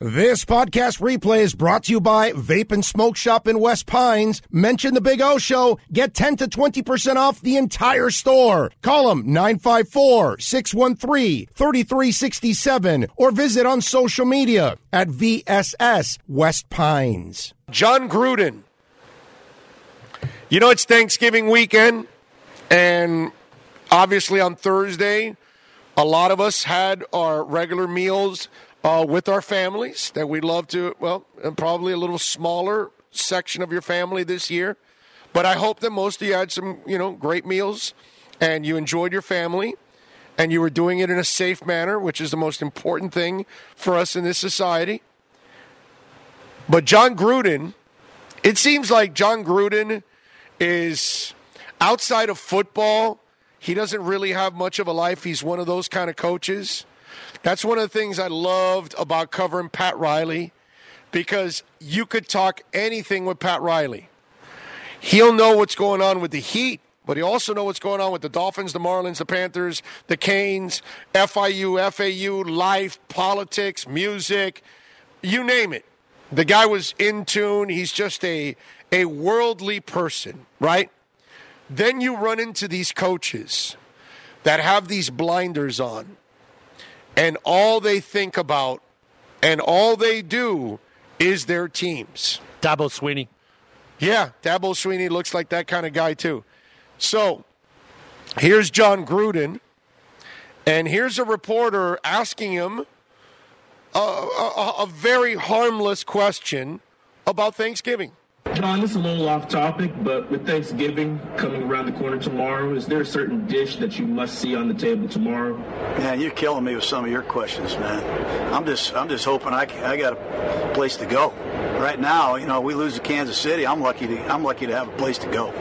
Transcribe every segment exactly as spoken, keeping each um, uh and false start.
This podcast replay is brought to you by Vape and Smoke Shop in West Pines. Mention the Big O Show. Get ten to twenty percent off the entire store. Call them nine five four, six one three, three three six seven or visit on social media at V S S West Pines. Jon Gruden. You know, it's Thanksgiving weekend, and obviously on Thursday, a lot of us had our regular meals Uh, with our families that we'd love to, well, probably a little smaller section of your family this year. But I hope that most of you had some, you know, great meals and you enjoyed your family and you were doing it in a safe manner, which is the most important thing for us in this society. But Jon Gruden, it seems like Jon Gruden is outside of football. He doesn't really have much of a life. He's one of those kind of coaches. That's one of the things I loved about covering Pat Riley, because you could talk anything with Pat Riley. He'll know what's going on with the Heat, but he also know what's going on with the Dolphins, the Marlins, the Panthers, the Canes, F I U, F A U, life, politics, music, you name it. The guy was in tune. He's just a, a worldly person, right? Then you run into these coaches that have these blinders on. And all they think about and all they do is their teams. Dabo Swinney. Yeah, Dabo Swinney looks like that kind of guy too. So here's Jon Gruden, and here's a reporter asking him a, a, a very harmless question about Thanksgiving. Jon, this is a little off topic, but with Thanksgiving coming around the corner tomorrow, is there a certain dish that you must see on the table tomorrow? Man, you're killing me with some of your questions, man. I'm just, I'm just hoping I, I got a place to go. Right now, you know, we lose to Kansas City. I'm lucky to, I'm lucky to have a place to go.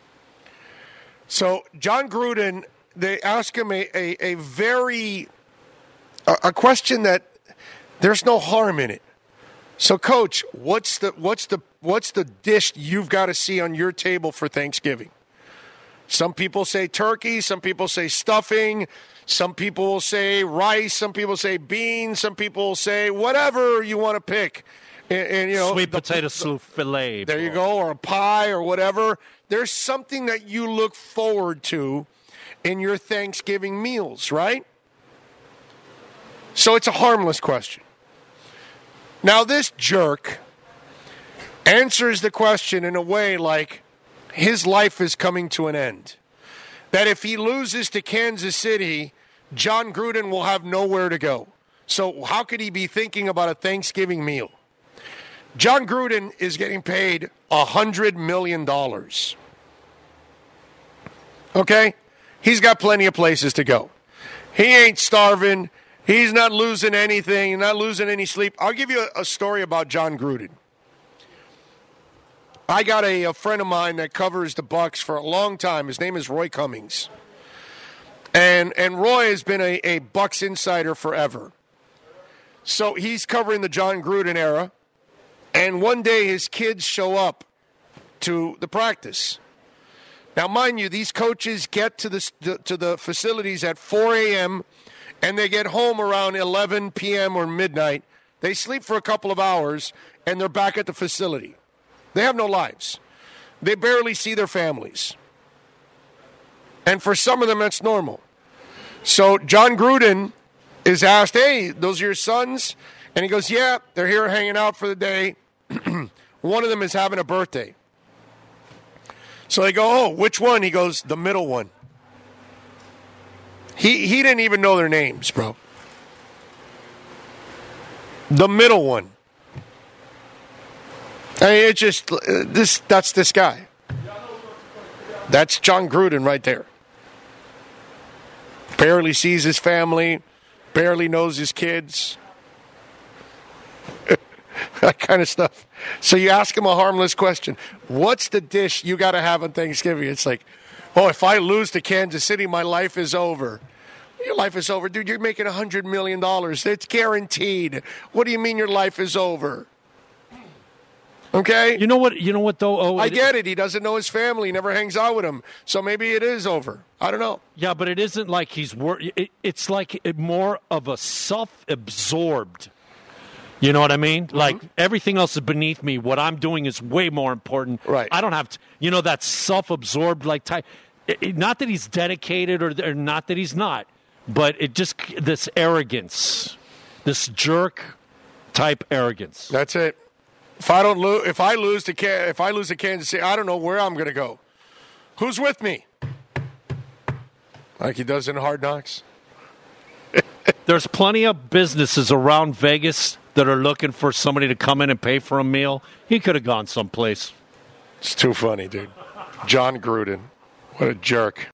So Jon Gruden, they ask him a, a, a very a, a question that there's no harm in it. So, Coach, what's the what's the what's the dish you've got to see on your table for Thanksgiving? Some people say turkey, some people say stuffing, some people will say rice, some people say beans, some people will say whatever you want to pick. And, and you know, sweet the, potato the, souffle. There you go, or a pie or whatever. There's something that you look forward to in your Thanksgiving meals, right? So it's a harmless question. Now, this jerk answers the question in a way like his life is coming to an end. That if he loses to Kansas City, Jon Gruden will have nowhere to go. So how could he be thinking about a Thanksgiving meal? Jon Gruden is getting paid one hundred million dollars. Okay? He's got plenty of places to go. He ain't starving. He's not losing anything, not losing any sleep. I'll give you a, a story about Jon Gruden. I got a, a friend of mine that covers the Bucs for a long time. His name is Roy Cummings. And and Roy has been a, a Bucs insider forever. So he's covering the Jon Gruden era. And one day his kids show up to the practice. Now, mind you, these coaches get to the, to the facilities at four a.m., and they get home around eleven p.m. or midnight. They sleep for a couple of hours, and they're back at the facility. They have no lives. They barely see their families. And for some of them, that's normal. So Jon Gruden is asked, hey, those are your sons? And he goes, yeah, they're here hanging out for the day. One of them is having a birthday. So they go, oh, which one? He goes, the middle one. He he didn't even know their names, bro. The middle one. I mean, it's just, uh, this. that's this guy. That's Jon Gruden right there. Barely sees his family, barely knows his kids. That kind of stuff. So you ask him a harmless question. What's the dish you got to have on Thanksgiving? It's like, oh, if I lose to Kansas City, my life is over. Your life is over. Dude, you're making one hundred million dollars. It's guaranteed. What do you mean your life is over? Okay? You know what? You know what, though? Oh, I get it. He doesn't know his family. He never hangs out with him. So maybe it is over. I don't know. Yeah, but it isn't like he's wor- it, It's like it more of a self-absorbed You know what I mean? Mm-hmm. Like, everything else is beneath me. What I'm doing is way more important. Right. I don't have to, you know, that self-absorbed, like, type. It, it, not that he's dedicated or, or not that he's not, but it just, this arrogance, this jerk-type arrogance. That's it. If I don't lose, if I lose to Can- if I lose to Kansas City, I don't know where I'm going to go. Who's with me? Like he does in Hard Knocks. There's plenty of businesses around Vegas that are looking for somebody to come in and pay for a meal. He could have gone someplace. It's too funny, dude. John Gruden. What a jerk.